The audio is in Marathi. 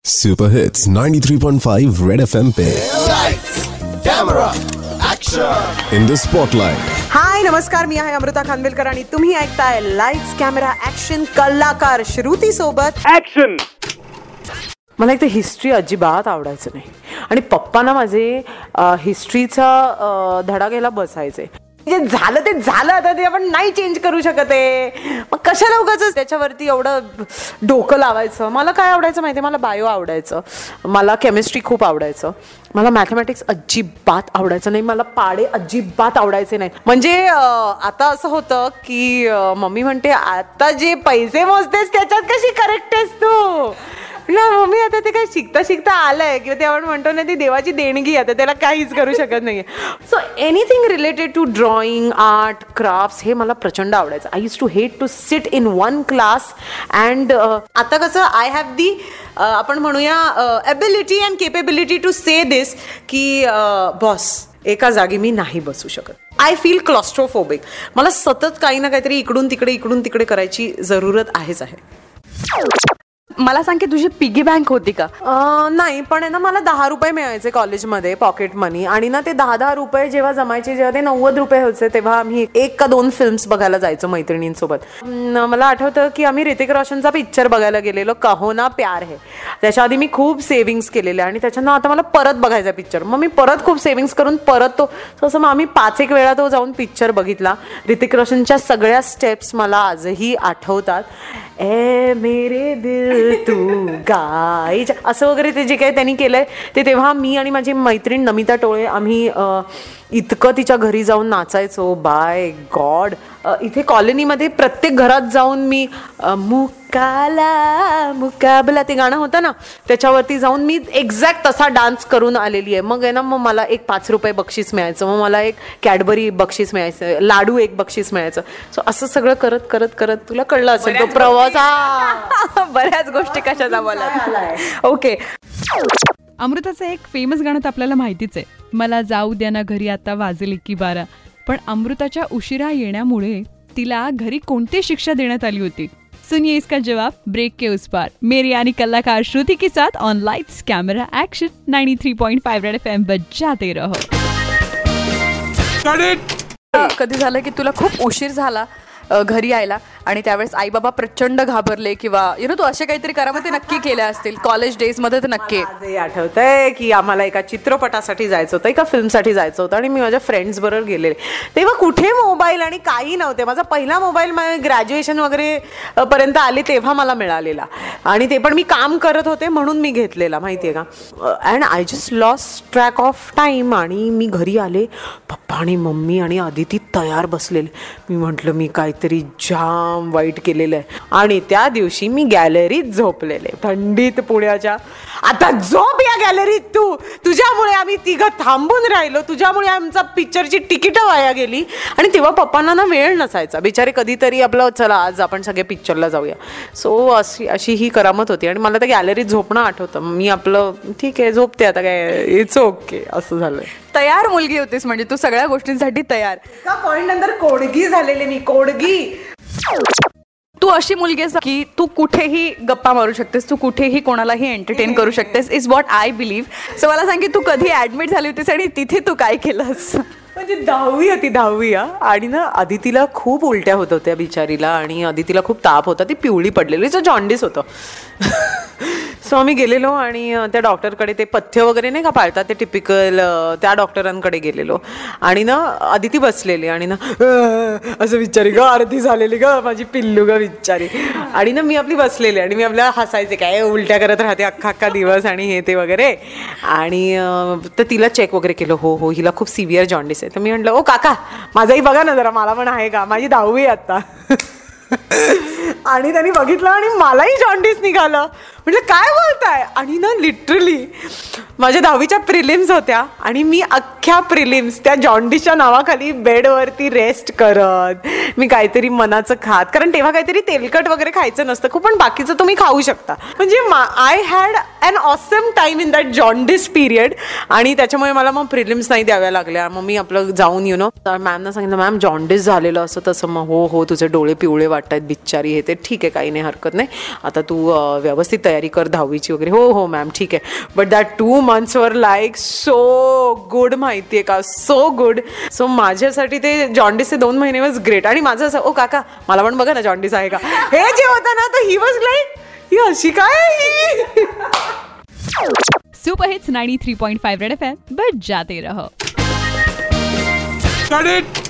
सुपर हिट्स 93.5 रेड एफएम पे Lights, camera, action. In the spotlight. Hi नमस्कार, मी आहे अमृता खानविलकर आणि तुम्ही ऐकताय लाईट्स कॅमेरा ऍक्शन कलाकार श्रुती सोबत. Action. मला एक तर हिस्ट्री अजिबात आवडायचं नाही आणि पप्पांना माझे हिस्ट्रीचा धडा घ्यायला बसायचे. जे झालं ते झालं, आता ते आपण नाही चेंज करू शकत आहे. मग कशाला उगाच त्याच्यावरती एवढं डोकं लावायचं. मला काय आवडायचं माहिती आहे, मला बायो आवडायचं, मला केमिस्ट्री खूप आवडायचं, मला मॅथमॅटिक्स अजिबात आवडायचं नाही, मला पाडे अजिबात आवडायचे नाही. म्हणजे आता असं होतं की मम्मी म्हणते आता जे पैसे मोजतेस त्याच्यात कशी करेक्ट आहेस तू. ना मम्मी आता ते काय शिकता शिकता आलंय किंवा ते आपण म्हणतो ना ती देवाची देणगी, आता त्याला काहीच करू शकत नाहीये. So anything related to drawing, art, crafts हे मला प्रचंड आवडायचं. I use to hate to sit in one class and आता कसं आय हॅव दी आपण म्हणूया ability and capability to say this की बॉस एका जागी मी नाही बसू शकत. I feel claustrophobic. मला सतत काही ना काहीतरी इकडून तिकडे करायची जरूरत आहेच आहे. मला सांग की तुझी पिगी बँक होती का? नाही, पण आहे ना मला 10 रुपये मिळायचे कॉलेजमध्ये पॉकेट मनी आणि ना ते 10 रुपये जेव्हा जमायचे, जेव्हा ते 90 रुपये होते तेव्हा आम्ही 1 का 2 फिल्म्स बघायला जायचो मैत्रिणींसोबत. मला आठवतं की आम्ही ऋतिक रोशनचा पिक्चर बघायला गेलेलो, कहो ना प्यार है. त्याच्या आधी मी खूप सेव्हिंग्स केलेले आणि त्याच्यानं आता मला परत बघायचा पिक्चर. मग मी परत खूप सेव्हिंग्स करून परत तो असं मग आम्ही 5-1 वेळा तो जाऊन पिक्चर बघितला. ऋतिक रोशनच्या सगळ्या स्टेप्स मला आजही आठवतात. ए मेरे दिल तू गाय असं वगैरे ते जे काही त्यांनी केलंय ते तेव्हा मी आणि माझी मैत्रीण नमिता टोळे आम्ही इतकं तिच्या घरी जाऊन नाचायचो. बाय गॉड, इथे कॉलनीमध्ये प्रत्येक घरात जाऊन मी मुकाबला ते गाणं होतं ना त्याच्यावरती जाऊन मी एक्झॅक्ट तसा डान्स करून आलेली आहे. मग आहे ना मग मला एक 5 रुपये बक्षीस मिळायचं, मग मला एक कॅडबरी बक्षीस मिळायचं, लाडू एक बक्षीस मिळायचं. सो असं सगळं करत करत करत तुला कळलं असेल तो प्रवास. बऱ्याच गोष्टी कशाचा बोला. ओके, अमृताचं एक फेमस गाणं तर आपल्याला माहितीच आहे, मला जाऊ द्या ना घरी आता वाजले की 12. पण अमृताच्या उशिरा येण्यामुळे तिला घरी कोणती शिक्षा देण्यात आली होती? सुनिए इसका जवाब ब्रेक के उस पार. मेरी यानी कलाकार श्रुति के साथ on lights camera action 93.5 Red FM बजाते रहो. कधी झालं की तुला खूप उशीर झाला घरी यायला आणि त्यावेळेस आई बाबा प्रचंड घाबरले किंवा तू असे काहीतरी करामध्ये नक्की केले असतील कॉलेज डेज मध्ये तर नक्की. आजही आठवतंय की आम्हाला एका चित्रपटासाठी जायचं होतं, एका फिल्मसाठी जायचं होतं आणि मी माझ्या फ्रेंड्स बरोबर गेलेले. तेव्हा कुठे मोबाईल आणि काही नव्हते. माझा पहिला मोबाईल ग्रॅज्युएशन वगैरे पर्यंत आले तेव्हा मला मिळालेला आणि ते पण मी काम करत होते म्हणून मी घेतलेला, माहितीये का. And I just lost track of time आणि मी घरी आले. पप्पा आणि मम्मी आणि आदिती तयार बसलेले. मी म्हटलं मी काहीतरी जाम वाईट केलेलं आहे आणि त्या दिवशी मी गॅलरीत झोपलेले थंडीत पुण्याच्या. आता झोप या गॅलरीत तू. तुझ्यामुळे आम्ही तिघं थांबून राहिलो, तुझ्यामुळे आमचा पिक्चरची तिकीटं वाया गेली. आणि तेव्हा पप्पांना ना वेळ नसायचा बिचारे, कधीतरी आपलं चला आज आपण सगळे पिक्चरला जाऊया. सो अशी ही करामत होती आणि मला त्या गॅलरीत झोपणं आठवतं. मी आपलं ठीक आहे झोपते आता, काय इट्स ओके असं झालं. तयार मुलगी होतीस म्हणजे तू सगळ्या गोष्टींसाठी तयार. का पॉइंट नंतर कोडगी झालेली मी, कोडगी. तू अशी मुलगी आहेस की तू कुठेही गप्पा मारू शकतेस, तू कुठेही कोणालाही एंटरटेन करू शकतेस, is what I believe. So मला सांग की तू कधी ऍडमिट झाली होतीस आणि तिथे तू काय केलंस? म्हणजे 10वी होती 10वी आणि ना अदितीला खूप उलट्या होत होत्या बिचारीला आणि अदितीला खूप ताप होता, ती पिवळी पडलेली, जॉन्डिस होतं. सो आम्ही गेलेलो आणि त्या डॉक्टरकडे ते पथ्य वगैरे नाही का पाळतात ते टिपिकल, त्या डॉक्टरांकडे गेलेलो आणि ना अदिती बसलेली आणि ना असं विचारी ग अर्धी झालेली ग माझी पिल्लू ग विचारी. आणि ना मी आपली बसलेली आणि मी आपल्याला हसायचे काय उलट्या करत राहते अख्खा दिवस आणि हे ते वगैरे. आणि तर तिला चेक वगैरे केलं, हो हिला खूप सिव्हिअर जॉन्डिस आहे. तर मी म्हटलं ओ काका माझाही बघा ना जरा, मला पण आहे का, माझी 10वी आता. आणि त्यांनी बघितलं आणि मलाही जॉन्डिस निघालं. म्हटलं काय बोलताय. आणि ना लिटरली माझ्या 10वीच्या प्रिलिम्स होत्या आणि मी अख्ख्या प्रिलिम्स त्या जॉन्डिसच्या नावाखाली बेडवरती रेस्ट करत मी काहीतरी मनाचं खात, कारण तेव्हा काहीतरी तेलकट वगैरे खायचं नसतं खूप, पण बाकीचं तुम्ही खाऊ शकता. म्हणजे I had an awesome time in that jaundice period. आणि त्याच्यामुळे मला मग प्रिलिम्स नाही द्याव्या लागल्या. मग मी आपलं जाऊन मॅमना सांगितलं, मॅम जॉन्डिस झालेलं असं तसं. मग हो तुझे डोळे पिवळे वाटतात बिच्चारी, हे ते. ठीक आहे, काही नाही, हरकत नाही, आता तू व्यवस्थित तयारी कर 10वीची वगैरे. हो मॅम ठीक आहे. बट दॅट 2 months वर लाईक सो गुड, माहितीये का, सो गुड. सो माझ्यासाठी ते जॉन्डिसचे 2 महिने वॉज ग्रेट. आणि माझं असं, ओ काका मला पण बघा ना जॉन्डिस आहे का, हे जे होतं ना, तर ही वॉज लाईक ही अशी काय. सुपर हिट्स 93.5 रेड FM, बच जाते रहो. Cut it!